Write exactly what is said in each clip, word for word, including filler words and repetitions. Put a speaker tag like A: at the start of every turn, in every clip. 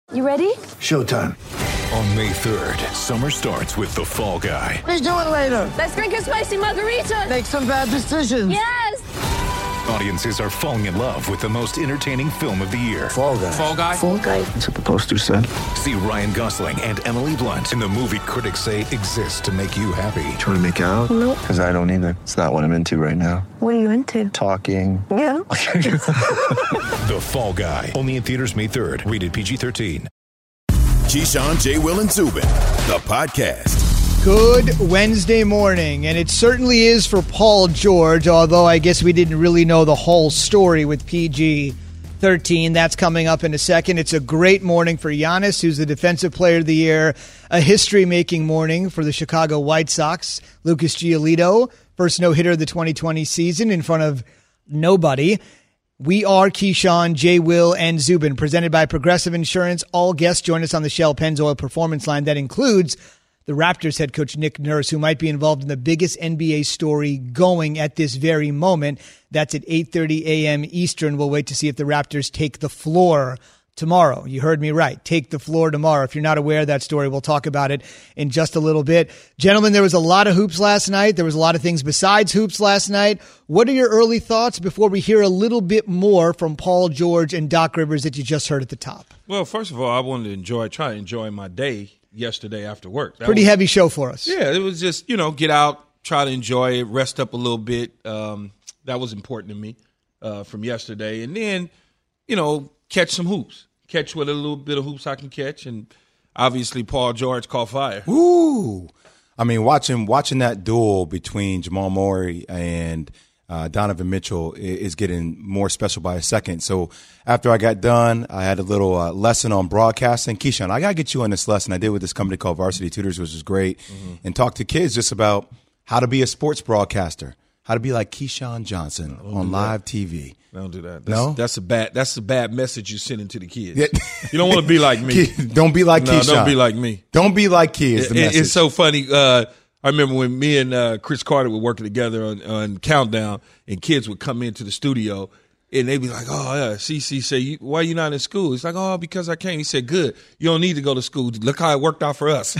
A: You ready?
B: Showtime.
C: On May third, summer starts with The Fall Guy.
B: Let's do it later.
A: Let's drink a spicy margarita.
B: Make some bad decisions.
A: Yes!
C: Audiences are falling in love with the most entertaining film of the year.
B: Fall Guy.
D: Fall Guy?
A: Fall Guy.
B: That's what the poster said.
C: See Ryan Gosling and Emily Blunt in the movie critics say exists to make you happy.
B: Trying to make it out?
A: Nope.
B: Because I don't either. It's not what I'm into right now.
A: What are you into?
B: Talking.
A: Yeah.
C: The Fall Guy. Only in theaters May third. Rated P G thirteen.
E: Keyshawn, J. Will, and Zubin, the podcast.
F: Good Wednesday morning, and it certainly is for Paul George, although I guess we didn't really know the whole story with P G thirteen. That's coming up in a second. It's a great morning for Giannis, who's the Defensive Player of the Year, a history-making morning for the Chicago White Sox. Lucas Giolito, first no-hitter of the twenty twenty season in front of nobody. We are Keyshawn, J. Will, and Zubin, presented by Progressive Insurance. All guests join us on the Shell Pennzoil Performance Line. That includes the Raptors head coach Nick Nurse, who might be involved in the biggest N B A story going at this very moment. That's at eight thirty a.m. Eastern. We'll wait to see if the Raptors take the floor tomorrow. You heard me right. Take the floor tomorrow. If you're not aware of that story, we'll talk about it in just a little bit. Gentlemen, there was a lot of hoops last night. There was a lot of things besides hoops last night. What are your early thoughts before we hear a little bit more from Paul George and Doc Rivers that you just heard at the top?
D: Well, first of all, I wanted to enjoy, try to enjoy my day yesterday after work. That
F: Pretty
D: was,
F: heavy show for us.
D: Yeah, it was just, you know, get out, try to enjoy it, rest up a little bit. Um, that was important to me uh, from yesterday. And then, you know, catch some hoops. Catch what a little bit of hoops I can catch, and obviously Paul George caught fire.
G: Ooh, I mean, watching watching that duel between Jamal Murray and uh, Donovan Mitchell is getting more special by a second. So after I got done, I had a little uh, lesson on broadcasting. Keyshawn, I gotta get you on this lesson I did with this company called Varsity Tutors, which is great, mm-hmm. and talk to kids just about how to be a sports broadcaster, how to be like Keyshawn Johnson no, on live T V.
D: Don't do that. That's,
G: no,
D: that's a bad. That's a bad message you're sending to the kids. Yeah. You don't want to be like me.
G: Don't be like
D: no,
G: Keyshawn.
D: Don't be like me.
G: Don't be like kids.
D: It, it's so funny. Uh, I remember when me and uh, Chris Carter were working together on, on Countdown, and kids would come into the studio, and they'd be like, "Oh, yeah." C C say, "Why are you not in school?" He's like, "Oh, because I can't." He said, "Good. You don't need to go to school. Look how it worked out for us."
G: Do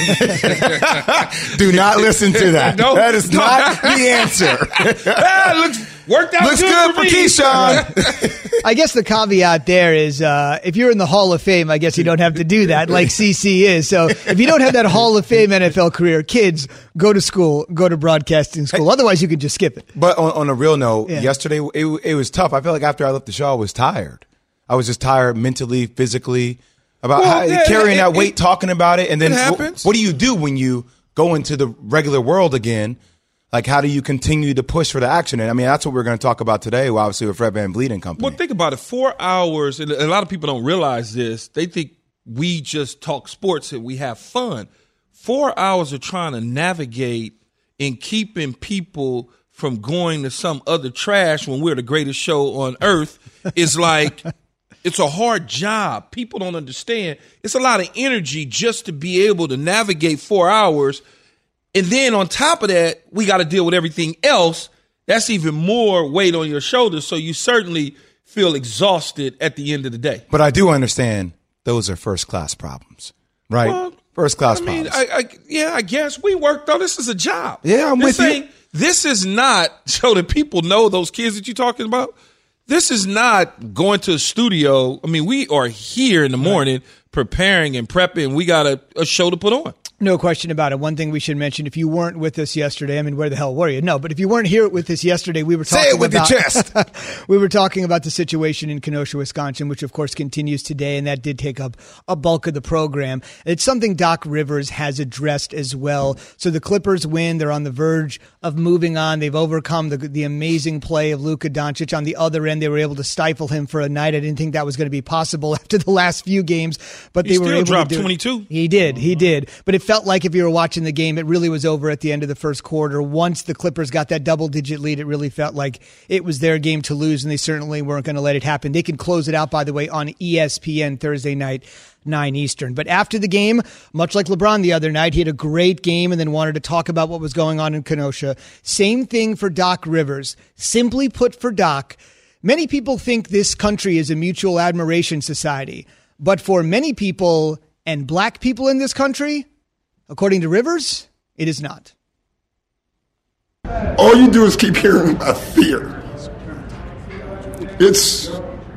G: not listen to that. No, that is not the answer.
D: ah, looks worked out.
G: Looks
D: good,
G: good
D: for,
G: for Keyshawn.
F: I guess the caveat there is uh, if you're in the Hall of Fame, I guess you don't have to do that like C C is. So if you don't have that Hall of Fame N F L career, kids, go to school, go to broadcasting school. Otherwise, you can just skip it.
G: But on, on a real note,
F: yeah.
G: yesterday it, it was tough. I feel like after I left the show, I was tired. I was just tired mentally, physically, about
D: well,
G: how,
D: yeah,
G: carrying
D: it,
G: that weight,
D: it,
G: talking about it. And then
D: what,
G: what do you do when you go into the regular world again? Like, how do you continue to push for the action? And I mean, that's what we're going to talk about today, obviously, with Fred VanVleet and company.
D: Well, think about it. Four hours, and a lot of people don't realize this. They think we just talk sports and we have fun. Four hours of trying to navigate and keeping people from going to some other trash when we're the greatest show on earth is like, it's a hard job. People don't understand. It's a lot of energy just to be able to navigate four hours. And then on top of that, we got to deal with everything else. That's even more weight on your shoulders. So you certainly feel exhausted at the end of the day.
G: But I do understand those are first class problems, right? Well, first class
D: I mean,
G: problems.
D: I, I, yeah, I guess we work though. This is a job.
G: Yeah, I'm
D: this
G: with you.
D: This is not so that people know those kids that you're talking about. This is not going to a studio. I mean, we are here in the morning preparing and prepping. We got a, a show to put on.
F: No question about it. One thing we should mention, if you weren't with us yesterday, I mean, where the hell were you? No, but if you weren't here with us yesterday, we were talking
G: Say it with
F: about,
G: your chest.
F: we were talking about the situation in Kenosha, Wisconsin, which of course continues today, and that did take up a bulk of the program. It's something Doc Rivers has addressed as well. So the Clippers win. They're on the verge of moving on. They've overcome the, the amazing play of Luka Doncic. On the other end, they were able to stifle him for a night. I didn't think that was going to be possible after the last few games, but
D: he
F: they
D: still
F: were able
D: dropped
F: to do
D: twenty-two.
F: It. He did. He did. But it felt like if you were watching the game, it really was over at the end of the first quarter. Once the Clippers got that double-digit lead, it really felt like it was their game to lose, and they certainly weren't going to let it happen. They can close it out, by the way, on E S P N Thursday night, nine Eastern. But after the game, much like LeBron the other night, he had a great game and then wanted to talk about what was going on in Kenosha. Same thing for Doc Rivers. Simply put for Doc, many people think this country is a mutual admiration society. But for many people and black people in this country, according to Rivers, it is not.
H: All you do is keep hearing about fear. It's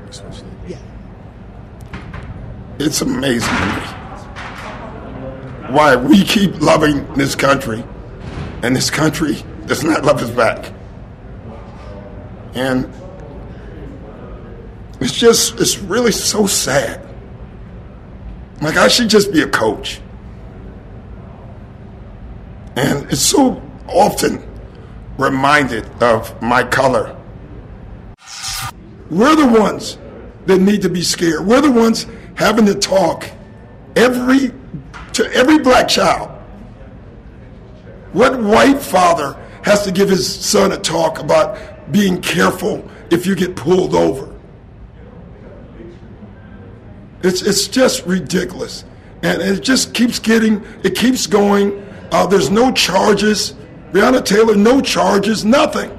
H: it's amazing to me why we keep loving this country and this country does not love us back. And it's just, it's really so sad. Like, I should just be a coach. And it's so often reminded of my color. We're the ones that need to be scared. We're the ones having to talk every to every black child. What white father has to give his son a talk about being careful if you get pulled over? It's it's just ridiculous. And it just keeps getting, it keeps going. Uh, there's no charges. Breonna Taylor, no charges, nothing.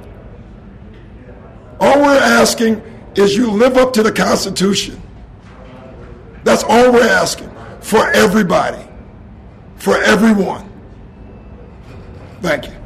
H: All we're asking is you live up to the Constitution. That's all we're asking for everybody, for everyone. Thank you.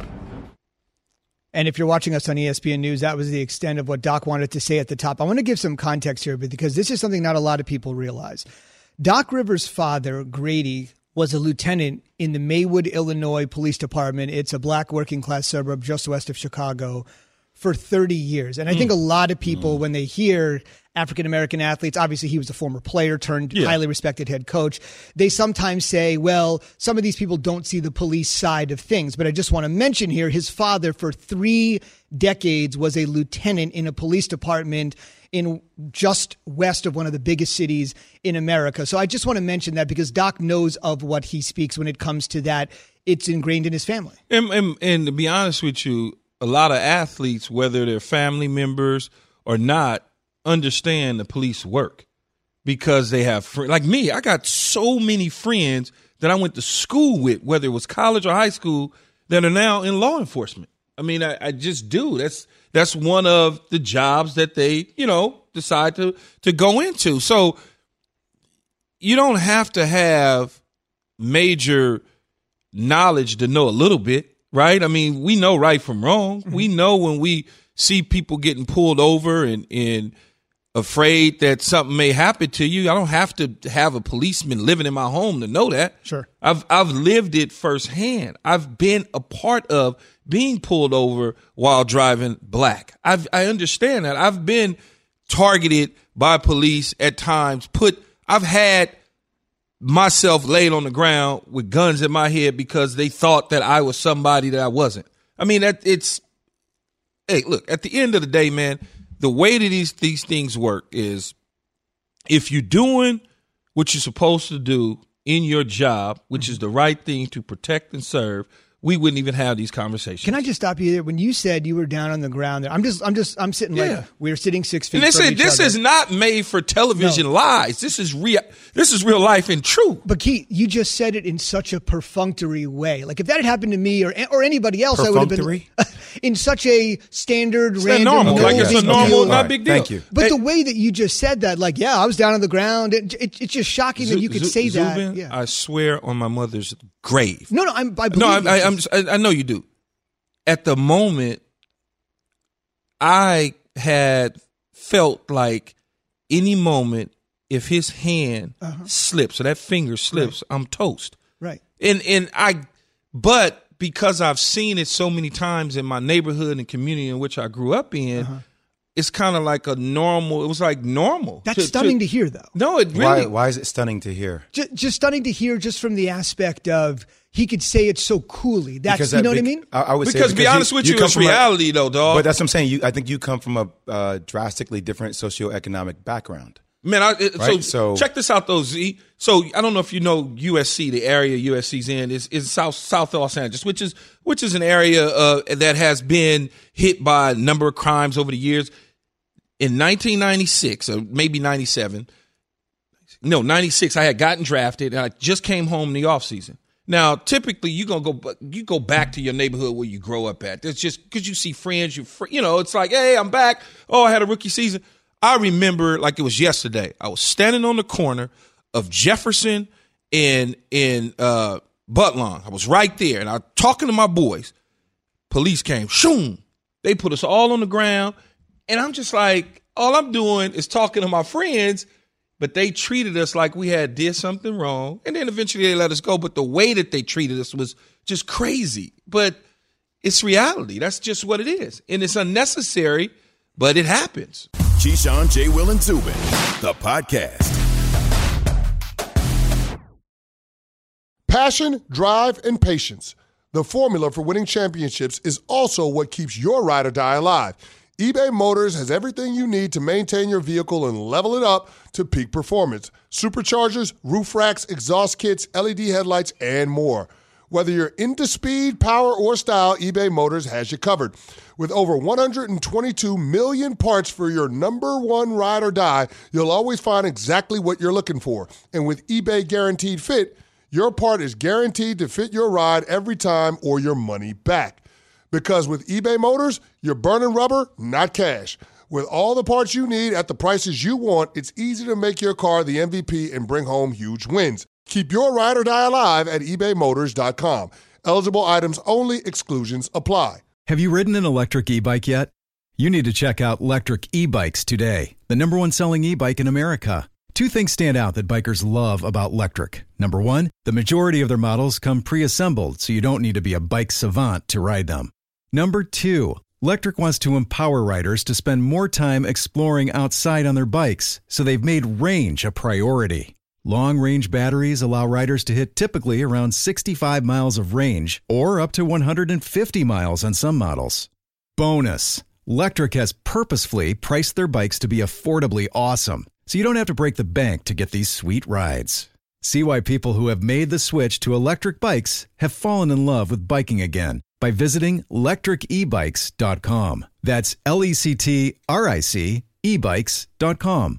F: And if you're watching us on E S P N News, that was the extent of what Doc wanted to say at the top. I want to give some context here because this is something not a lot of people realize. Doc Rivers' father, Grady, was a lieutenant in the Maywood, Illinois Police Department. It's a black working class suburb just west of Chicago for thirty years. And I mm. think a lot of people, mm. when they hear African-American athletes, obviously he was a former player turned yeah. highly respected head coach. They sometimes say, well, some of these people don't see the police side of things. But I just want to mention here, his father for three decades was a lieutenant in a police department in just west of one of the biggest cities in America. So I just want to mention that because Doc knows of what he speaks when it comes to that. It's ingrained in his family.
D: And, and, and to be honest with you, a lot of athletes, whether they're family members or not, understand the police work because they have fr- like me. I got so many friends that I went to school with, whether it was college or high school, that are now in law enforcement. I mean, I, I just do. That's that's one of the jobs that they, you know, decide to to go into. So you don't have to have major knowledge to know a little bit, right? I mean, we know right from wrong. Mm-hmm. We know when we see people getting pulled over and and afraid that something may happen to you. I don't have to have a policeman living in my home to know that.
F: Sure.
D: I've I've lived it firsthand. I've been a part of being pulled over while driving black. I've I understand that. I've been targeted by police at times. Put I've had myself laid on the ground with guns in my head because they thought that I was somebody that I wasn't. I mean, that it's hey, look, at the end of the day, man, the way that these these things work is if you're doing what you're supposed to do in your job, which is the right thing to protect and serve, we wouldn't even have these conversations.
F: Can I just stop you there? When you said you were down on the ground there, I'm just, I'm just, I'm sitting
D: Yeah.
F: like we were sitting six feet
D: And
F: from
D: listen,
F: each
D: this
F: other.
D: is not made for television lies. This is real. This is real life and true.
F: But Keith, you just said it in such a perfunctory way. Like if that had happened to me or or anybody else, I would have been in such a standard,
D: It's
F: random,
D: normal.
F: no
D: Like it's a
F: big
D: normal,
F: deal.
D: not big deal.
G: Thank you.
F: But
D: Hey,
F: the way that you just said that, like, yeah, I was down on the ground. It, it, it's just shocking that you could
D: Zu-
F: say that.
D: Zubin,
F: Yeah.
D: I swear on my mother's grave.
F: No, no, I'm, I believe
D: No, I,
F: you.
D: I,
F: It's
D: I'm.
F: just-
D: I, I know you do. At the moment, I had felt like any moment if his hand
F: Uh-huh.
D: slips or that finger slips, I'm toast.
F: right.
D: And and I, but because I've seen it so many times in my neighborhood and community in which I grew up in,
F: Uh-huh.
D: it's kind of like a normal. It was like normal.
F: That's stunning to hear, though.
D: No, it really.
G: Why, why is it stunning to hear?
F: Just, just stunning to hear just from the aspect of he could say it so coolly. That's,
G: Because
F: you
G: that
F: know what I
G: bec-
F: mean?
G: I, I would say
D: Because to be honest with you,
G: come
D: it's
G: from a-
D: reality though, dog.
G: But that's what I'm saying. You, I think you come from a uh, drastically different socioeconomic background.
D: Man, I, it,
G: Right,
D: so,
G: so-
D: check this out though, Z. So I don't know if you know U S C, the area U S C's in is is South South Los Angeles, which is which is an area uh, that has been hit by a number of crimes over the years. In nineteen ninety-six, or maybe ninety-seven, no, ninety-six, I had gotten drafted and I just came home in the offseason. Now, typically, you gonna go you go back to your neighborhood where you grow up at. It's just because you see friends, you fr- you know, it's like, hey, I'm back. Oh, I had a rookie season. I remember like it was yesterday. I was standing on the corner of Jefferson and, and uh, Butlawn. I was right there, and I was talking to my boys. Police came, shoom. They put us all on the ground, and I'm just like, all I'm doing is talking to my friends, but they treated us like we had did something wrong, and then eventually they let us go. But the way that they treated us was just crazy. But it's reality. That's just what it is, and it's unnecessary, but it happens.
E: Keyshawn, J. Will, and Zubin, the podcast.
I: Passion, drive, and patience. The formula for winning championships is also what keeps your ride or die alive. eBay Motors has everything you need to maintain your vehicle and level it up to peak performance. Superchargers, roof racks, exhaust kits, L E D headlights, and more. Whether you're into speed, power, or style, eBay Motors has you covered. With over one hundred twenty-two million parts for your number one ride or die, you'll always find exactly what you're looking for. And with eBay Guaranteed Fit, your part is guaranteed to fit your ride every time or your money back. Because with eBay Motors, you're burning rubber, not cash. With all the parts you need at the prices you want, it's easy to make your car the M V P and bring home huge wins. Keep your ride or die alive at ebay motors dot com. Eligible items only. Exclusions apply.
J: Have you ridden an electric e-bike yet? You need to check out Lectric E-Bikes today, the number one selling e-bike in America. Two things stand out that bikers love about Lectric. Number one, the majority of their models come pre-assembled, so you don't need to be a bike savant to ride them. Number two, Lectric wants to empower riders to spend more time exploring outside on their bikes, so they've made range a priority. Long-range batteries allow riders to hit typically around sixty-five miles of range, or up to one hundred fifty miles on some models. Bonus, Lectric has purposefully priced their bikes to be affordably awesome, so you don't have to break the bank to get these sweet rides. See why people who have made the switch to electric bikes have fallen in love with biking again by visiting lectric e bikes dot com. That's L E C T R I C e bikes dot com.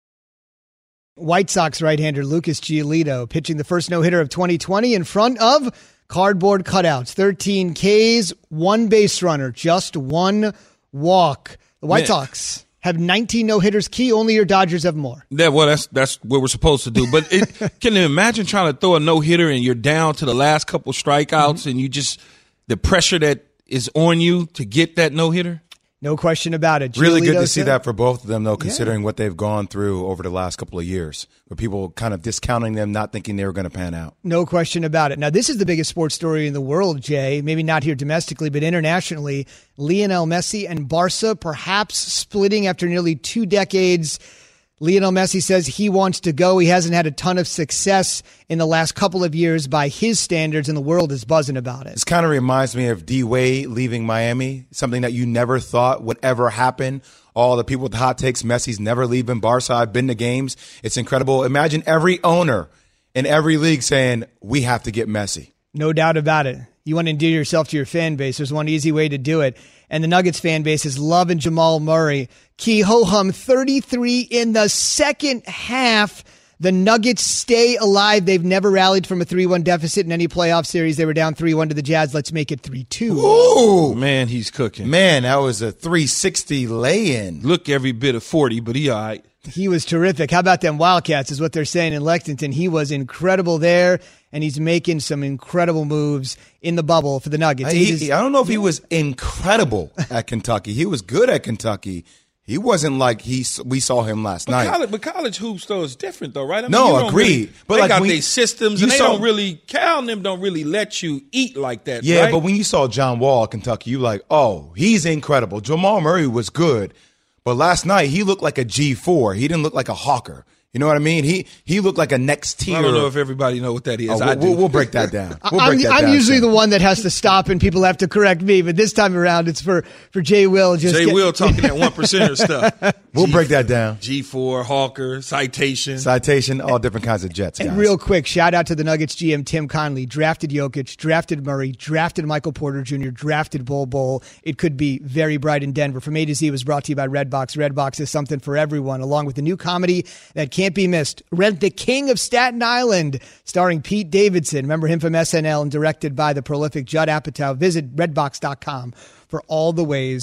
F: White Sox right-hander Lucas Giolito pitching the first no-hitter of twenty twenty in front of cardboard cutouts. thirteen Ks, one base runner, just one walk. The White Man. Sox have nineteen no-hitters. Key, only your Dodgers have more.
D: Yeah, well, that's that's what we're supposed to do. But it, can you imagine trying to throw a no-hitter and you're down to the last couple strikeouts mm-hmm. and you just the pressure that is on you to get that no-hitter?
F: No question about it.
G: Really
F: Giolito
G: good to see
F: said,
G: that for both of them, though, considering
F: yeah.
G: what they've gone through over the last couple of years, where people kind of discounting them, not thinking they were going to pan out.
F: No question about it. Now, this is the biggest sports story in the world, Jay. Maybe not here domestically, but internationally. Lionel Messi and Barca perhaps splitting after nearly two decades. Lionel Messi says he wants to go. He hasn't had a ton of success in the last couple of years by his standards, and the world is buzzing about it.
G: This kind of reminds me of D-Wade leaving Miami, something that you never thought would ever happen. All the people with the hot takes, Messi's never leaving Barca. I've been to games. It's incredible. Imagine every owner in every league saying, we have to get Messi.
F: No doubt about it. You want to endear yourself to your fan base. There's one easy way to do it. And the Nuggets fan base is loving Jamal Murray. Key ho-hum thirty-three in the second half. The Nuggets stay alive. They've never rallied from a three one deficit in any playoff series. They were down three one to the Jazz. Let's make it three two.
G: Ooh,
D: man, he's cooking.
G: Man, that was a three sixty lay-in.
D: Look every bit of forty, but he all right.
F: He was terrific. How about them Wildcats is what they're saying in Lexington. He was incredible there, and he's making some incredible moves in the bubble for the Nuggets.
G: I, he, I don't know if he was incredible at Kentucky. He was good at Kentucky. He wasn't like he we saw him last
D: but
G: night.
D: College, but college hoops, though, is different, though, right? I mean,
G: no,
D: you don't
G: agreed.
D: Really,
G: but
D: they
G: like
D: got
G: when,
D: their systems, and they
G: saw,
D: don't really – Cal and them don't really let you eat like that,
G: Yeah,
D: right?
G: but when you saw John Wall at Kentucky, you like, oh, he's incredible. Jamal Murray was good. But last night, he looked like a G four. He didn't look like a hawker. You know what I mean? He he looked like a next tier.
D: I don't know if everybody know what that is.
G: Oh,
D: I
G: we'll,
D: do.
G: We'll break that down. We'll
F: I'm,
G: break that
F: I'm
G: down
F: usually
G: soon.
F: the one that has to stop and people have to correct me, but this time around it's for, for Jay Will. Just
D: Jay
F: get,
D: Will talking that one percenter stuff.
G: We'll
D: G,
G: break that down.
D: G four, Hawker, Citation.
G: Citation, all different kinds of jets, guys.
F: And real quick, shout out to the Nuggets G M, Tim Conley. Drafted Jokic, drafted Murray, drafted Michael Porter Junior, drafted Bol Bol. It could be very bright in Denver. From A to Z was brought to you by Redbox. Redbox is something for everyone, along with the new comedy that can't be missed, Rent the King of Staten Island, starring Pete Davidson. Remember him from S N L and directed by the prolific Judd Apatow. Visit redbox dot com for all the ways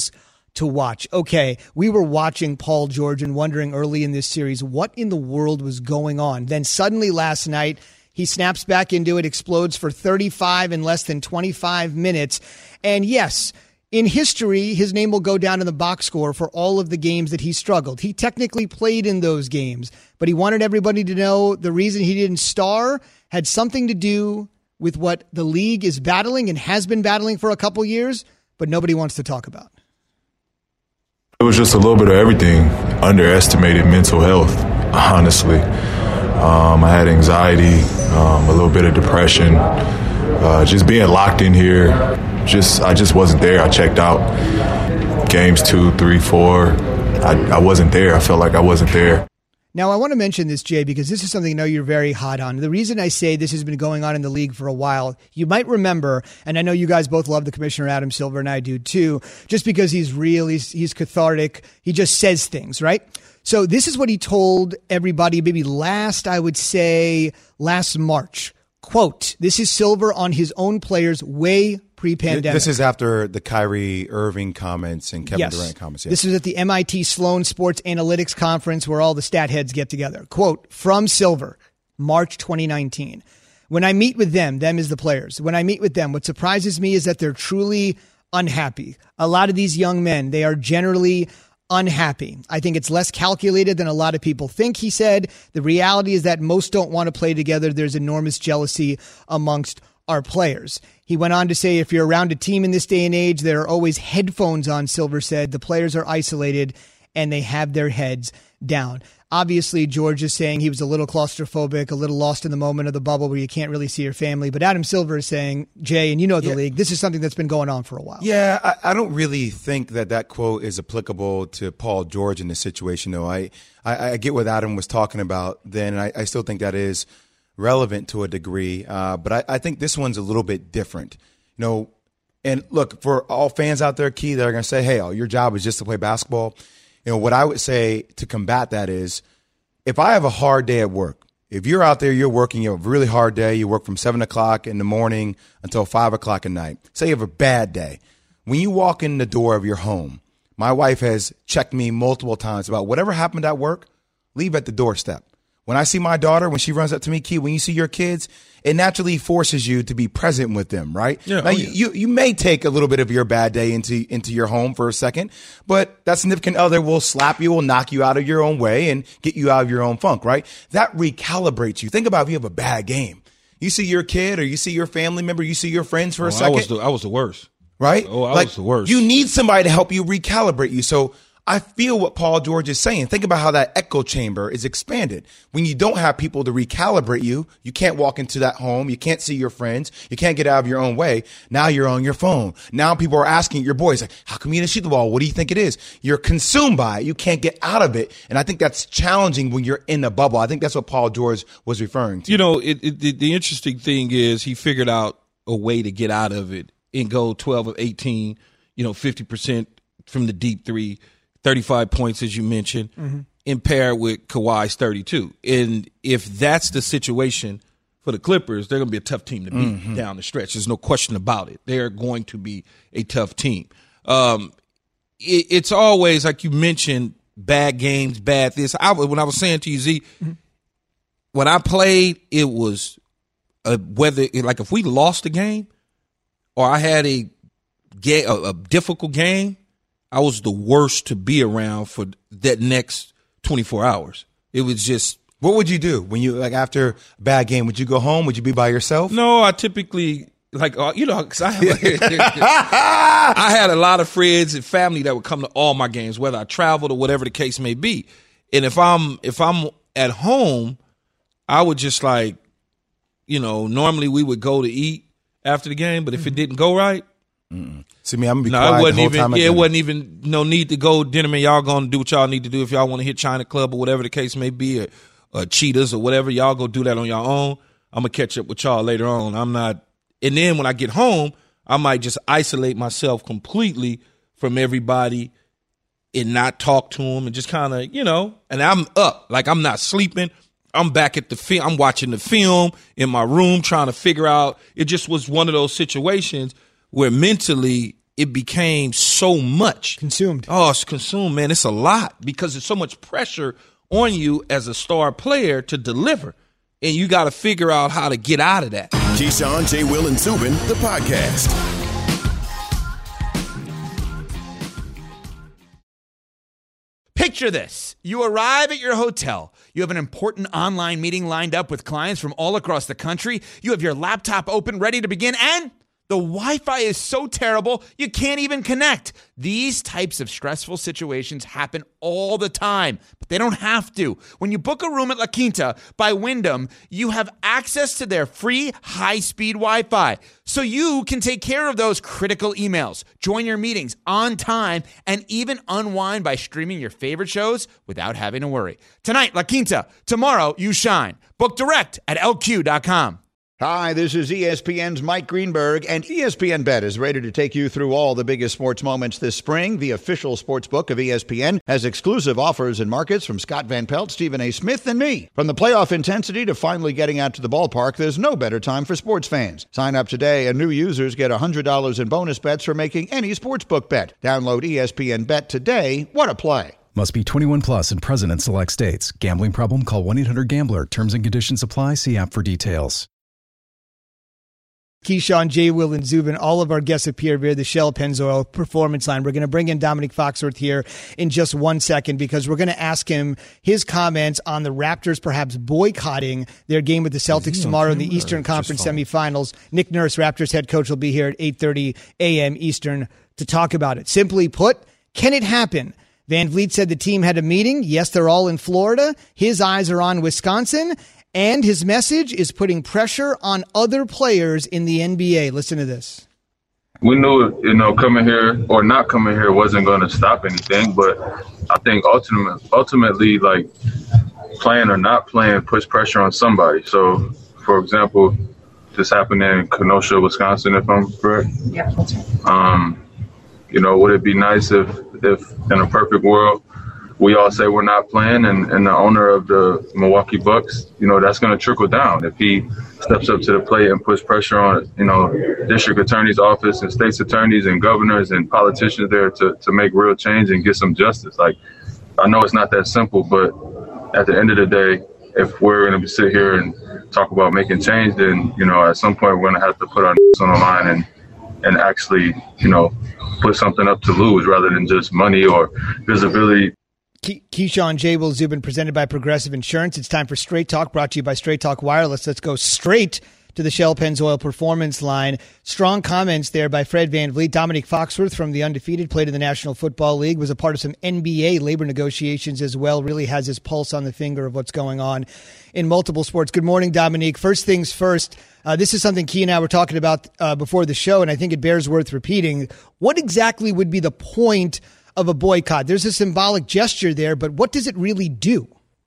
F: to watch. Okay, we were watching Paul George and wondering early in this series what in the world was going on. Then suddenly last night, he snaps back into it, explodes for thirty-five in less than twenty-five minutes. And yes, in history, his name will go down in the box score for all of the games that he struggled. He technically played in those games, but he wanted everybody to know the reason he didn't star had something to do with what the league is battling and has been battling for a couple years, but nobody wants to talk about.
K: It was just a little bit of everything. Underestimated mental health, honestly. Um, I had anxiety, um, a little bit of depression, uh, just being locked in here. Just I just wasn't there. I checked out. Games two, three, four. I, I wasn't there. I felt like I wasn't there.
F: Now, I want to mention this, Jay, because this is something I know you're very hot on. The reason I say this has been going on in the league for a while, you might remember, and I know you guys both love the Commissioner Adam Silver, and I do too, just because he's real, he's, he's cathartic, he just says things, right? So this is what he told everybody maybe last, I would say, last March. Quote, this is Silver on his own players way pre-pandemic.
G: This is after the Kyrie Irving comments and Kevin
F: yes.
G: Durant comments. Yes.
F: This is at the M I T Sloan Sports Analytics Conference where all the stat heads get together. Quote, from Silver, March twenty nineteen. When I meet with them, them is the players. When I meet with them, what surprises me is that they're truly unhappy. A lot of these young men, they are generally unhappy. I think it's less calculated than a lot of people think, he said. The reality is that most don't want to play together. There's enormous jealousy amongst our players. He went on to say, if you're around a team in this day and age, there are always headphones on, Silver said. The players are isolated and they have their heads down. Obviously, George is saying he was a little claustrophobic, a little lost in the moment of the bubble where you can't really see your family. But Adam Silver is saying, Jay, and you know the
G: yeah.
F: league, this is something that's been going on for a while.
G: Yeah, I, I don't really think that that quote is applicable to Paul George in this situation, though. I, I, I get what Adam was talking about then, and I, I still think that is relevant to a degree. Uh, but I, I think this one's a little bit different. You know, and look, for all fans out there, Key, that are going to say, hey, oh, your job is just to play basketball. You know, what I would say to combat that is, if I have a hard day at work, if you're out there, you're working, you have a really hard day, you work from seven o'clock in the morning until five o'clock at night. Say you have a bad day. When you walk in the door of your home, my wife has checked me multiple times about whatever happened at work, leave at the doorstep. When I see my daughter, when she runs up to me, Key, when you see your kids, it naturally forces you to be present with them, right?
D: Yeah,
G: now,
D: oh, yeah.
G: you, you may take a little bit of your bad day into, into your home for a second, but that significant other will slap you, will knock you out of your own way and get you out of your own funk, right? That recalibrates you. Think about if you have a bad game. You see your kid or you see your family member, you see your friends for
D: oh,
G: a second.
D: I was the, I was the worst.
G: Right?
D: Oh, I
G: like,
D: was the worst.
G: You need somebody to help you recalibrate you. So I feel what Paul George is saying. Think about how that echo chamber is expanded. When you don't have people to recalibrate you, you can't walk into that home. You can't see your friends. You can't get out of your own way. Now you're on your phone. Now people are asking your boys, like, how come you didn't shoot the ball? What do you think it is? You're consumed by it. You can't get out of it. And I think that's challenging when you're in a bubble. I think that's what Paul George was referring to.
D: You know, it, it, the, the interesting thing is he figured out a way to get out of it and go twelve of eighteen, you know, fifty percent from the deep three. thirty-five points, as you mentioned, mm-hmm. and paired with Kawhi's thirty-two. And if that's the situation for the Clippers, they're going to be a tough team to beat mm-hmm. down the stretch. There's no question about it. They're going to be a tough team. Um, it, it's always, like you mentioned, bad games, bad this. I, when I was saying to you, Z, mm-hmm. when I played, it was a, whether, like if we lost a game or I had a, a, a difficult game, I was the worst to be around for that next twenty-four hours. It was just.
G: What would you do when you, like, after a bad game? Would you go home? Would you be by yourself?
D: No, I typically, like, uh, you know, because I, I had a lot of friends and family that would come to all my games, whether I traveled or whatever the case may be. And if I'm if I'm at home, I would just, like, you know, normally we would go to eat after the game, but if it didn't go right.
G: Mm-mm. See me, I'm gonna be
D: no,
G: quiet
D: it wasn't
G: the whole
D: even.
G: time.
D: Yeah, it wasn't even no need to go dinner. Man, y'all gonna do what y'all need to do. If y'all want to hit China Club or whatever the case may be, or, or Cheetahs or whatever, y'all go do that on your own. I'm gonna catch up with y'all later on. I'm not. And then when I get home, I might just isolate myself completely from everybody and not talk to them and just kind of, you know. And I'm up, like I'm not sleeping. I'm back at the film. I'm watching the film in my room, trying to figure out. It just was one of those situations where mentally it became so much.
F: Consumed.
D: Oh, it's consumed, man. It's a lot because there's so much pressure on you as a star player to deliver. And you got to figure out how to get out of that.
E: Keyshawn, J. Will, and Zubin, the podcast.
L: Picture this. You arrive at your hotel. You have an important online meeting lined up with clients from all across the country. You have your laptop open, ready to begin, and the Wi-Fi is so terrible, you can't even connect. These types of stressful situations happen all the time, but they don't have to. When you book a room at La Quinta by Wyndham, you have access to their free high-speed Wi-Fi, so you can take care of those critical emails, join your meetings on time, and even unwind by streaming your favorite shows without having to worry. Tonight, La Quinta. Tomorrow, you shine. Book direct at L Q dot com.
M: Hi, this is E S P N's Mike Greenberg, and E S P N Bet is ready to take you through all the biggest sports moments this spring. The official sports book of E S P N has exclusive offers and markets from Scott Van Pelt, Stephen A. Smith, and me. From the playoff intensity to finally getting out to the ballpark, there's no better time for sports fans. Sign up today, and new users get one hundred dollars in bonus bets for making any sportsbook bet. Download E S P N Bet today. What a play.
J: Must be twenty-one plus and present in select states. Gambling problem? Call one eight hundred gambler. Terms and conditions apply. See app for details.
F: Keyshawn, J. Will, and Zubin, all of our guests appear via the Shell Pennzoil Performance Line. We're going to bring in Dominique Foxworth here in just one second because we're going to ask him his comments on the Raptors perhaps boycotting their game with the Celtics tomorrow in the Eastern Conference semifinals. Nick Nurse, Raptors head coach, will be here at eight thirty a.m. Eastern to talk about it. Simply put, can it happen? Van Vliet said the team had a meeting. Yes, they're all in Florida. His eyes are on Wisconsin. And his message is putting pressure on other players in the N B A. Listen to this.
K: We knew, you know, coming here or not coming here wasn't going to stop anything. But I think ultimately, ultimately, like playing or not playing puts pressure on somebody. So, for example, this happened in Kenosha, Wisconsin, if I'm correct.
N: Yeah, that's right.
K: Um, you know, would it be nice if, if in a perfect world, we all say we're not playing, and, and the owner of the Milwaukee Bucks, you know, that's going to trickle down. If he steps up to the plate and puts pressure on, you know, district attorney's office and state's attorneys and governors and politicians there to, to make real change and get some justice. Like, I know it's not that simple, but at the end of the day, if we're going to sit here and talk about making change, then, you know, at some point we're going to have to put our on the line and, and actually, you know, put something up to lose rather than just money or visibility.
F: Ke- Keyshawn, J. Will, Zubin, presented by Progressive Insurance. It's time for Straight Talk, brought to you by Straight Talk Wireless. Let's go straight to the Shell Pennzoil Performance Line. Strong comments there by Fred Van Vliet. Dominique Foxworth from the Undefeated, played in the National Football League, was a part of some N B A labor negotiations as well, really has his pulse on the finger of what's going on in multiple sports. Good morning, Dominique. First things first, uh, this is something Key and I were talking about uh, before the show, and I think it bears worth repeating. What exactly would be the point of a boycott? There's a symbolic gesture there, but what does it really do?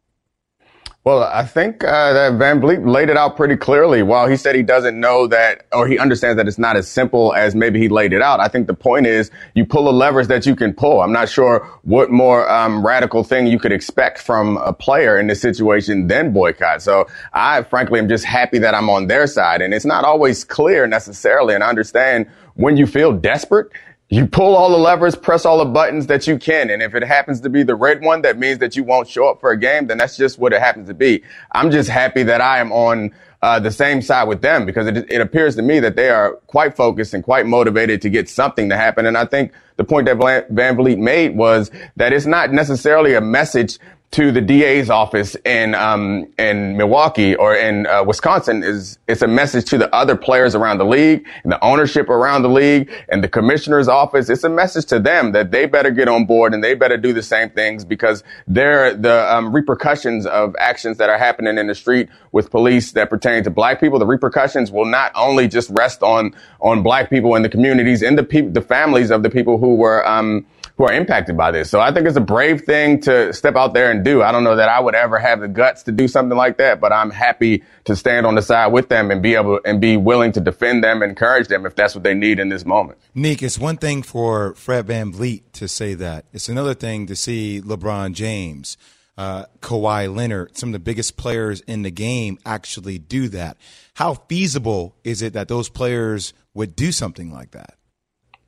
O: Well, I think uh, that Van Vliet laid it out pretty clearly. While he said he doesn't know that, or he understands that it's not as simple as maybe he laid it out, I think the point is you pull the levers that you can pull. I'm not sure what more um, radical thing you could expect from a player in this situation than boycott. So I, frankly, am just happy that I'm on their side. And it's not always clear necessarily. And I understand when you feel desperate, you pull all the levers, press all the buttons that you can. And if it happens to be the red one, that means that you won't show up for a game, then that's just what it happens to be. I'm just happy that I am on uh, the same side with them because it, it appears to me that they are quite focused and quite motivated to get something to happen. And I think the point that Van Vliet made was that it's not necessarily a message to the D A's office in um in Milwaukee or in uh, Wisconsin. Is it's a message to the other players around the league and the ownership around the league and the commissioner's office. It's a message to them that they better get on board and they better do the same things because they're the um, repercussions of actions that are happening in the street with police that pertain to black people. The repercussions will not only just rest on on black people in the communities and the people, the families of the people who were um who are impacted by this. So I think it's a brave thing to step out there and do. I don't know that I would ever have the guts to do something like that, but I'm happy to stand on the side with them and be able and be willing to defend them and encourage them if that's what they need in this moment.
G: Nick, it's one thing for Fred Van Vliet to say that. It's another thing to see LeBron James, uh, Kawhi Leonard, some of the biggest players in the game actually do that. How feasible is it that those players would do something like that?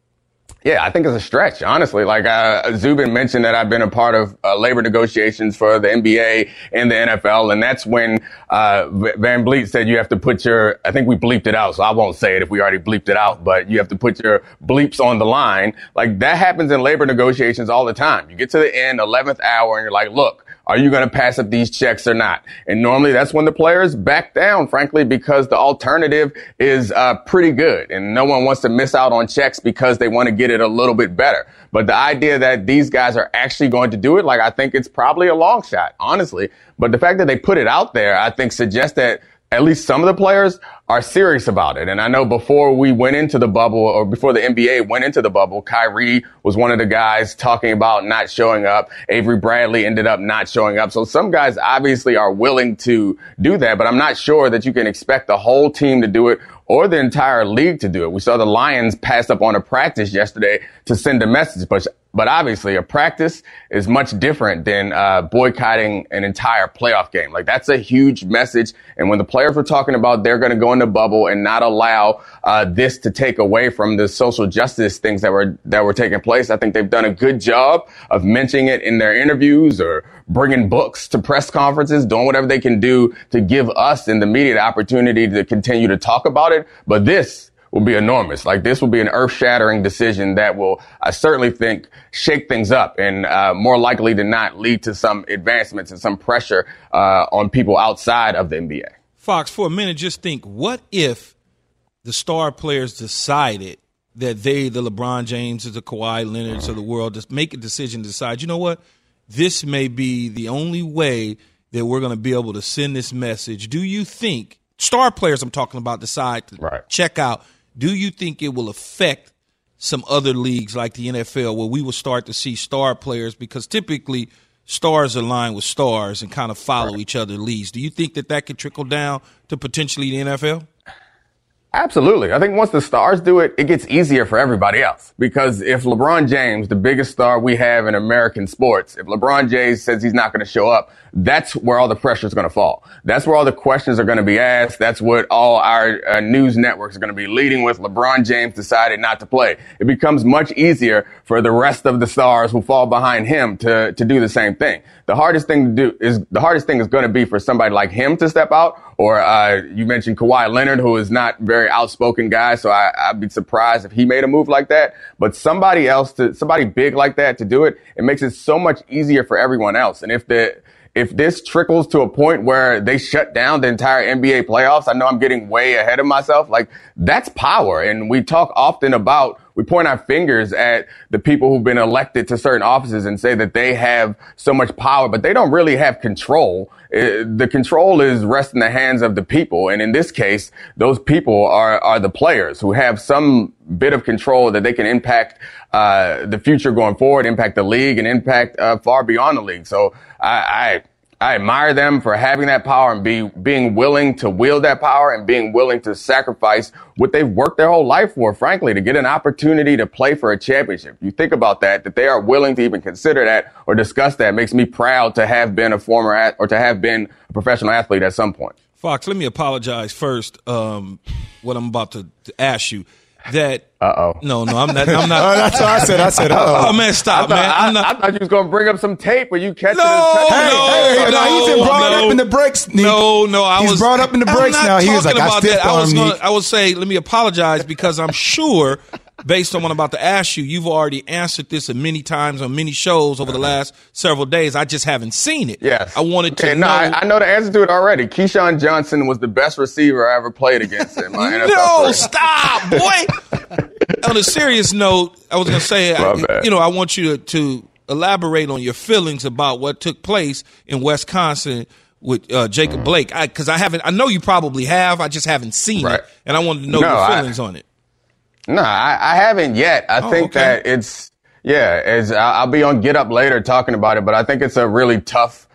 O: Yeah, I think it's a stretch, honestly. Like uh, Zubin mentioned that I've been a part of uh, labor negotiations for the N B A and the N F L, and that's when uh, Van Vliet said you have to put your, I think we bleeped it out, so I won't say it if we already bleeped it out, but you have to put your bleeps on the line. Like that happens in labor negotiations all the time. You get to the end, eleventh hour, and you're like, look, are you going to pass up these checks or not? And normally that's when the players back down, frankly, because the alternative is uh, pretty good. And no one wants to miss out on checks because they want to get it a little bit better. But the idea that these guys are actually going to do it, like I think it's probably a long shot, honestly. But the fact that they put it out there, I think suggests that at least some of the players are serious about it. And I know before we went into the bubble, or before the N B A went into the bubble, Kyrie was one of the guys talking about not showing up. Avery Bradley ended up not showing up. So some guys obviously are willing to do that, but I'm not sure that you can expect the whole team to do it or the entire league to do it. We saw the Lions pass up on a practice yesterday to send a message, but But obviously, a practice is much different than uh, boycotting an entire playoff game. Like, that's a huge message. And when the players were talking about they're going to go in the bubble and not allow uh, this to take away from the social justice things that were that were taking place, I think they've done a good job of mentioning it in their interviews or bringing books to press conferences, doing whatever they can do to give us in the media the opportunity to continue to talk about it. But this will be enormous. Like, this will be an earth-shattering decision that will, I certainly think, shake things up and uh, more likely than not lead to some advancements and some pressure uh, on people outside of the N B A.
D: Fox, for a minute, just think, what if the star players decided that they, the LeBron Jameses, the Kawhi Leonards of the world, just make a decision to decide, you know what, this may be the only way that we're going to be able to send this message. Do you think, star players I'm talking about, decide to right. check out, do you think it will affect some other leagues like the N F L where we will start to see star players, because typically stars align with stars and kind of follow right. each other leads. Do you think that that could trickle down to potentially the N F L?
O: Absolutely. I think once the stars do it, it gets easier for everybody else. Because if LeBron James, the biggest star we have in American sports, if LeBron James says he's not going to show up, that's where all the pressure is going to fall. That's where all the questions are going to be asked. That's what all our uh, news networks are going to be leading with. LeBron James decided not to play. It becomes much easier for the rest of the stars who fall behind him to, to do the same thing. The hardest thing to do is, the hardest thing is going to be for somebody like him to step out. Or, uh, you mentioned Kawhi Leonard, who is not very outspoken guy. So I, I'd be surprised if he made a move like that. But somebody else to, somebody big like that to do it, it makes it so much easier for everyone else. And if the, if this trickles to a point where they shut down the entire N B A playoffs, I know I'm getting way ahead of myself. Like, that's power. And we talk often about, we point our fingers at the people who've been elected to certain offices and say that they have so much power, but they don't really have control. The control is rest in the hands of the people. And in this case, those people are, are the players who have some bit of control that they can impact, uh, the future going forward, impact the league, and impact, uh, far beyond the league. So I, I, I admire them for having that power and be, being willing to wield that power and being willing to sacrifice what they've worked their whole life for, frankly, to get an opportunity to play for a championship. You think about that, that they are willing to even consider that or discuss that makes me proud to have been a former at, or to have been a professional athlete at some point.
D: Fox, let me apologize first. Um, what I'm about to, to ask you. That
O: uh-oh
D: no no I'm not I'm not
G: oh, that's what I said I said uh-oh.
D: oh man stop
O: I thought,
D: man I'm
O: I,
D: not,
O: I thought you was gonna bring up some tape where you catch
D: no,
O: it
D: hey,
G: no,
D: hey,
G: hey,
D: no,
G: he's been brought
D: no,
G: up in the breaks Nick.
D: no no I
G: he's
D: was
G: brought up in the breaks now he was like I stiffed
D: I was
G: on
D: gonna
G: Nick.
D: I would say let me apologize because I'm sure based on what I'm about to ask you, you've already answered this many times on many shows over the last several days. I just haven't seen it.
O: Yes.
D: I wanted
O: okay,
D: to
O: no,
D: know.
O: I, I know the answer to it already. Keyshawn Johnson was the best receiver I ever played against in my N F L
D: No,
O: career.
D: stop, boy. On a serious note, I was going to say, I, you know, I want you to, to elaborate on your feelings about what took place in Wisconsin with uh, Jacob Blake. Because I, I haven't, I know you probably have. I just haven't seen
O: right.
D: it. And I wanted to know
O: no,
D: your feelings
O: I,
D: on it.
O: No, I, I haven't yet. I
D: oh,
O: think
D: okay.
O: that it's, yeah, it's, I'll be on Get Up later talking about it, but I think it's a really tough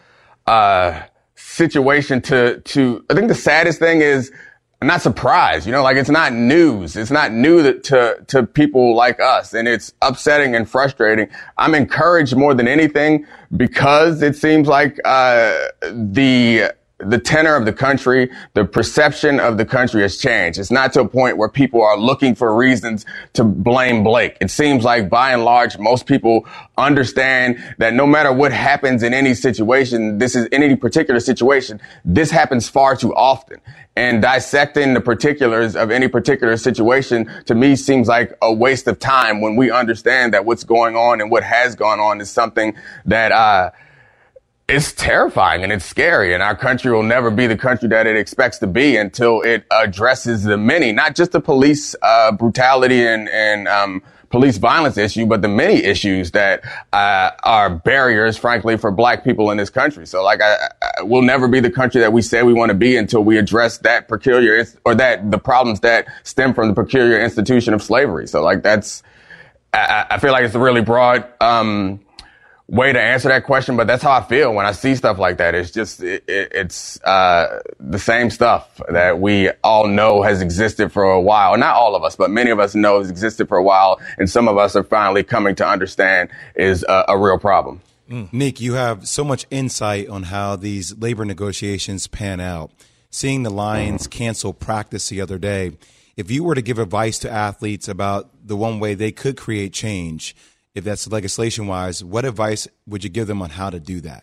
O: uh, situation to, to, I think the saddest thing is, I'm not surprised, you know, like it's not news. It's not new that, to, to people like us, and it's upsetting and frustrating. I'm encouraged more than anything because it seems like, uh, the, the tenor of the country, the perception of the country has changed. It's not to a point where people are looking for reasons to blame Blake. It seems like by and large, most people understand that no matter what happens in any situation, this is in any particular situation, this happens far too often. And dissecting the particulars of any particular situation to me seems like a waste of time when we understand that what's going on and what has gone on is something that, uh, it's terrifying and it's scary, and our country will never be the country that it expects to be until it addresses the many, not just the police uh, brutality and, and um, police violence issue, but the many issues that uh, are barriers, frankly, for black people in this country. So, like, I, I, we'll never be the country that we say we want to be until we address that peculiar or that the problems that stem from the peculiar institution of slavery. So, like, that's I, I feel like it's a really broad Um, way to answer that question, but that's how I feel when I see stuff like that. It's just, it, it, it's, uh, the same stuff that we all know has existed for a while. Not all of us, but many of us know has existed for a while. And some of us are finally coming to understand is a, a real problem.
G: Mm. Nick, you have so much insight on how these labor negotiations pan out. Seeing the Lions cancel practice the other day, if you were to give advice to athletes about the one way they could create change, if that's legislation-wise, what advice would you give them on how to do that?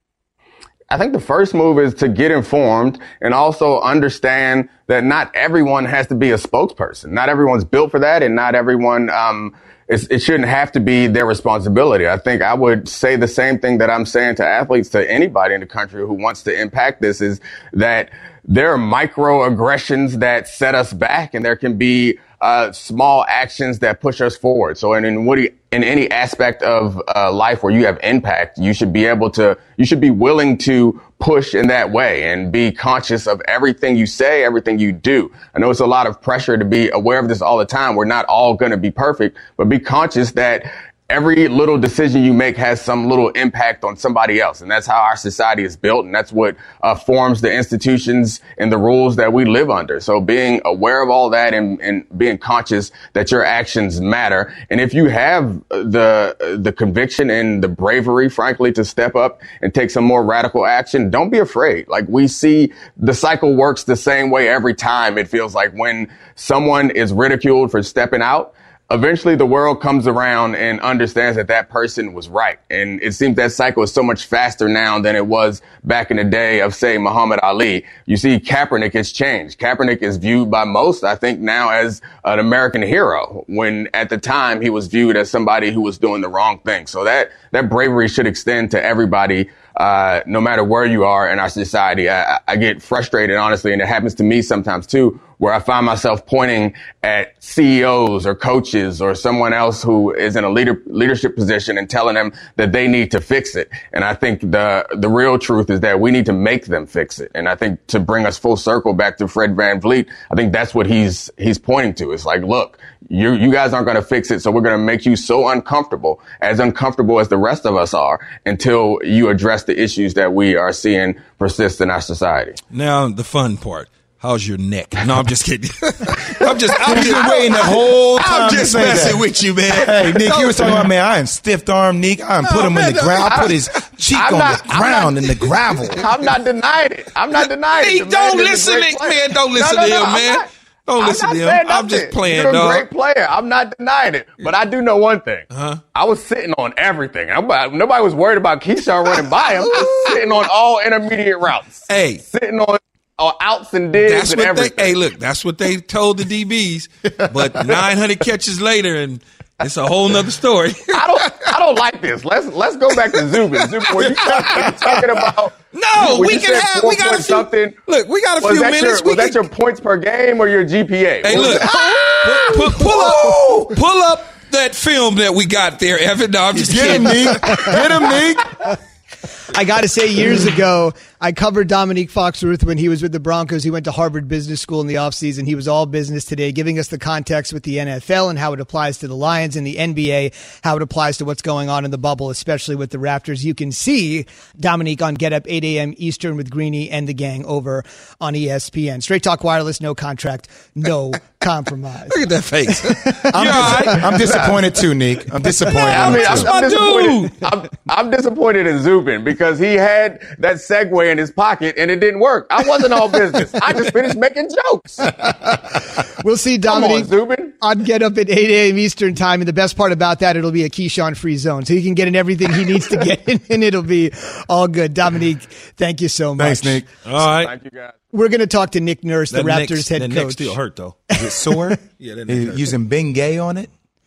O: I think the first move is to get informed and also understand that not everyone has to be a spokesperson. Not everyone's built for that, and not everyone, um, it's, it shouldn't have to be their responsibility. I think I would say the same thing that I'm saying to athletes, to anybody in the country who wants to impact this, is that there are microaggressions that set us back, and there can be uh small actions that push us forward. So in, in, what you, in any aspect of uh, life where you have impact, you should be able to, you should be willing to push in that way and be conscious of everything you say, everything you do. I know it's a lot of pressure to be aware of this all the time. We're not all going to be perfect, but be conscious that every little decision you make has some little impact on somebody else. And that's how our society is built. And that's what uh, forms the institutions and the rules that we live under. So being aware of all that and, and being conscious that your actions matter. And if you have the, the conviction and the bravery, frankly, to step up and take some more radical action, don't be afraid. Like, we see the cycle works the same way every time. It feels like when someone is ridiculed for stepping out, eventually the world comes around and understands that that person was right. And it seems that cycle is so much faster now than it was back in the day of, say, Muhammad Ali. You see, Kaepernick has changed. Kaepernick is viewed by most, I think, now as an American hero, when at the time he was viewed as somebody who was doing the wrong thing. So that, that bravery should extend to everybody, uh, no matter where you are in our society. I, I get frustrated, honestly, and it happens to me sometimes too, where I find myself pointing at C E Os or coaches or someone else who is in a leader, leadership position and telling them that they need to fix it. And I think the the real truth is that we need to make them fix it. And I think, to bring us full circle back to Fred VanVleet, I think that's what he's he's pointing to. It's like, look, you you guys aren't going to fix it, so we're going to make you so uncomfortable, as uncomfortable as the rest of us are, until you address the issues that we are seeing persist in our society.
D: Now, the fun part. How's your neck? No, I'm just kidding. I'm just, I'm just
G: waiting the whole time.
D: I'm just messing with you, man.
G: Hey, Nick, you were talking about, man, I am stiff arm Nick. I am no, put him man, in the ground. I put his cheek I'm on not, the ground not, in the gravel.
O: I'm not denying it. I'm not denying
D: hey,
O: it.
D: Don't listen to man. Don't listen
O: no, no,
D: to
O: no,
D: him, man.
O: Not,
D: don't listen to him. I'm just playing,
O: You're
D: dog.
O: a great player. I'm not denying it. But I do know one thing. Uh-huh. I was sitting on everything. Nobody, nobody was worried about Keyshawn running by him. I was sitting on all intermediate routes.
D: Hey.
O: Sitting on Or outs and digs
D: that's
O: and
D: what
O: everything.
D: They, hey, look, that's what they told the D Bs. But nine hundred catches later, and it's a whole nother story.
O: I don't, I don't like this. Let's let's go back to Zubin. Zubin, were you talking, talking about?
D: No, we can have. We got a few.
O: Something.
D: Look, we got a
O: was
D: few
O: that
D: minutes.
O: Your, was can, that your points per game or your G P A?
D: Hey,
O: what
D: look, pull, pull, pull up, pull up that film that we got there, Evan. No, I'm just
G: Get
D: kidding.
G: him, Nick. Get him, Nick.
F: I got to say, years ago, I covered Dominique Foxworth when he was with the Broncos. He went to Harvard Business School in the offseason. He was all business today, giving us the context with the N F L and how it applies to the Lions, and the N B A, how it applies to what's going on in the bubble, especially with the Raptors. You can see Dominique on Get Up, eight a.m. Eastern with Greeny and the gang over on E S P N. Straight Talk Wireless, no contract, no compromise.
D: Look at that face.
G: I'm, dis- I'm disappointed too, Nick. I'm disappointed.
O: I mean, I'm,
D: I'm,
O: I'm, disappointed. I'm, I'm disappointed in Zubin because he had that segue in his pocket and it didn't work. I wasn't all business. I just finished making jokes.
F: We'll see Dominique
O: Come on, Zubin.
F: on Get Up at eight a.m. Eastern time. And the best part about that, it'll be a Keyshawn free zone. So he can get in everything he needs to get in, and it'll be all good. Dominique, thank you so much.
G: Thanks, Nick.
D: All right.
O: Thank you, guys.
F: We're going to talk to Nick Nurse, the
D: That
F: Raptors
D: neck's-
F: head
D: that
F: coach.
D: neck still hurt, though.
G: Is it sore?
D: Yeah, that
G: Is
D: neck
G: it
D: hurt.
G: using Bengay on it?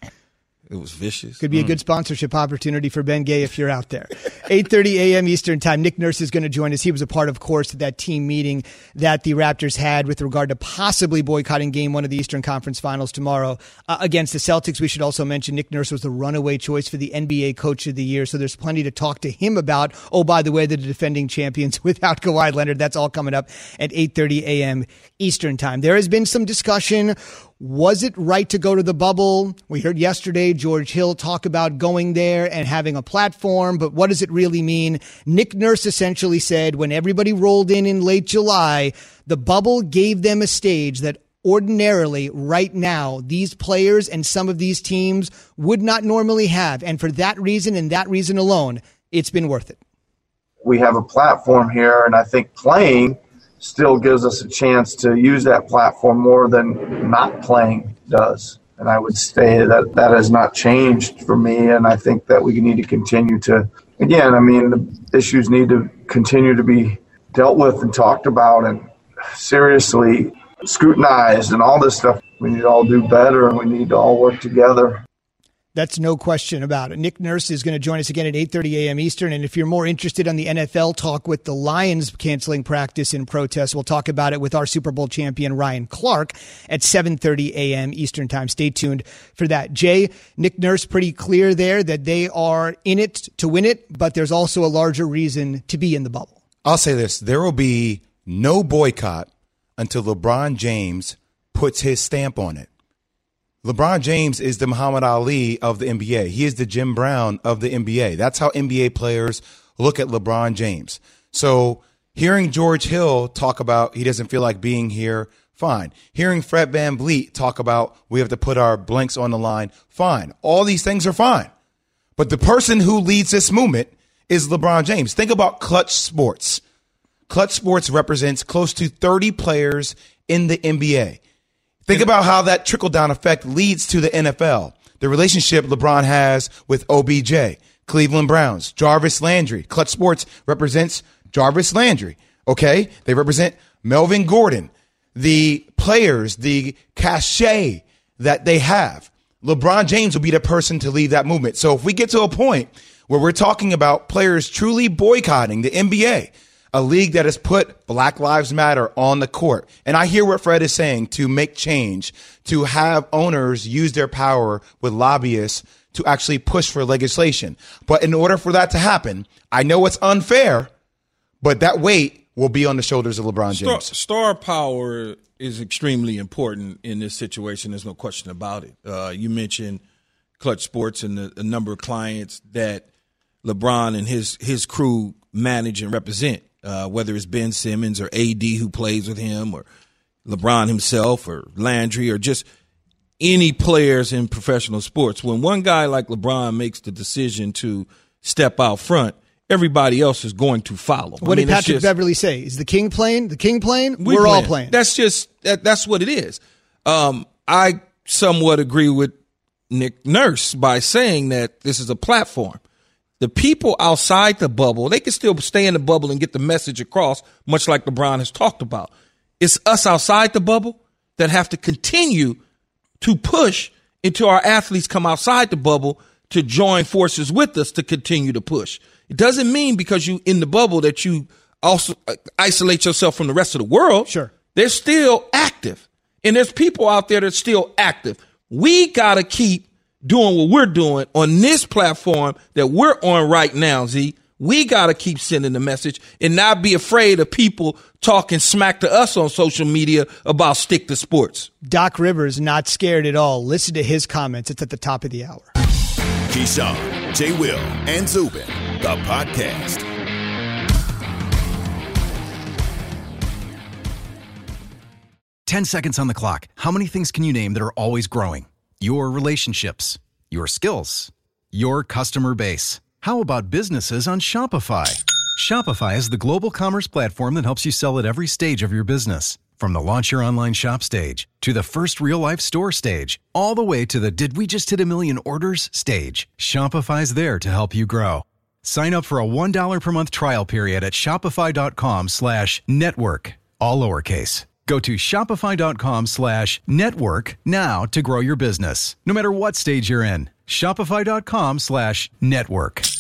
D: It was vicious.
F: Could be a good sponsorship opportunity for Ben Gay if you're out there. eight thirty a.m. Eastern time. Nick Nurse is going to join us. He was a part, of course, of that team meeting that the Raptors had with regard to possibly boycotting game one of the Eastern Conference Finals tomorrow uh, against the Celtics. We should also mention Nick Nurse was the runaway choice for the N B A Coach of the Year, so there's plenty to talk to him about. Oh, by the way, the defending champions without Kawhi Leonard. That's all coming up at eight thirty a.m. Eastern time. There has been some discussion. Was it right to go to the bubble? We heard yesterday George Hill talk about going there and having a platform, but what does it really mean? Nick Nurse essentially said when everybody rolled in in late July, the bubble gave them a stage that ordinarily right now these players and some of these teams would not normally have. And for that reason and that reason alone, it's been worth it.
B: We have a platform here, and I think playing still gives us a chance to use that platform more than not playing does. And I would say that that has not changed for me, and I think that we need to continue to, again, I mean, the issues need to continue to be dealt with and talked about and seriously scrutinized and all this stuff. We need to all do better, and we need to all work together.
F: That's no question about it. Nick Nurse is going to join us again at eight thirty a.m. Eastern. And if you're more interested on the N F L talk with the Lions canceling practice in protest, we'll talk about it with our Super Bowl champion, Ryan Clark, at seven thirty a.m. Eastern time. Stay tuned for that. Jay, Nick Nurse, pretty clear there that they are in it to win it, but there's also a larger reason to be in the bubble.
G: I'll say this. There will be no boycott until LeBron James puts his stamp on it. LeBron James is the Muhammad Ali of the N B A. He is the Jim Brown of the N B A. That's how N B A players look at LeBron James. So hearing George Hill talk about he doesn't feel like being here, fine. Hearing Fred VanVleet talk about we have to put our blanks on the line, fine. All these things are fine. But the person who leads this movement is LeBron James. Think about Clutch Sports. Clutch Sports represents close to thirty players in the N B A. Think about how that trickle-down effect leads to the N F L. The relationship LeBron has with O B J, Cleveland Browns, Jarvis Landry. Clutch Sports represents Jarvis Landry, okay? They represent Melvin Gordon, the players, the cachet that they have. LeBron James will be the person to lead that movement. So if we get to a point where we're talking about players truly boycotting the N B A, a league that has put Black Lives Matter on the court. And I hear what Fred is saying, to make change, to have owners use their power with lobbyists to actually push for legislation. But in order for that to happen, I know it's unfair, but that weight will be on the shoulders of LeBron James.
D: Star, star power is extremely important in this situation. There's no question about it. Uh, you mentioned Clutch Sports and the, the number of clients that LeBron and his his crew manage and represent. Uh, whether it's Ben Simmons or A D who plays with him, or LeBron himself, or Landry, or just any players in professional sports. When one guy like LeBron makes the decision to step out front, everybody else is going to follow.
F: What
D: I mean,
F: did Patrick
D: just,
F: Beverly say? Is the king playing? The king playing?
D: we
F: We're
D: playing.
F: all playing.
D: That's just that, that's what it is. Um, I somewhat agree with Nick Nurse by saying that this is a platform. The people outside the bubble, they can still stay in the bubble and get the message across, much like LeBron has talked about. It's us outside the bubble that have to continue to push until our athletes come outside the bubble to join forces with us to continue to push. It doesn't mean because you in the bubble that you also isolate yourself from the rest of the world.
F: Sure.
D: They're still active. And there's people out there that's still active. We got to keep doing what we're doing on this platform that we're on right now, Z. We got to keep sending the message and not be afraid of people talking smack to us on social media about stick to sports.
F: Doc Rivers not scared at all. Listen to his comments. It's at the top of the hour.
E: Keyshawn, J. Will, and Zubin, the podcast.
J: Ten seconds on the clock. How many things can you name that are always growing? Your relationships, your skills, your customer base. How about businesses on Shopify? Shopify is the global commerce platform that helps you sell at every stage of your business. From the launch your online shop stage, to the first real-life store stage, all the way to the did we just hit a million orders stage, Shopify's there to help you grow. Sign up for a one dollar per month trial period at shopify.com slash network, all lowercase. Go to shopify.com slash network now to grow your business, no matter what stage you're in. Shopify.com slash network.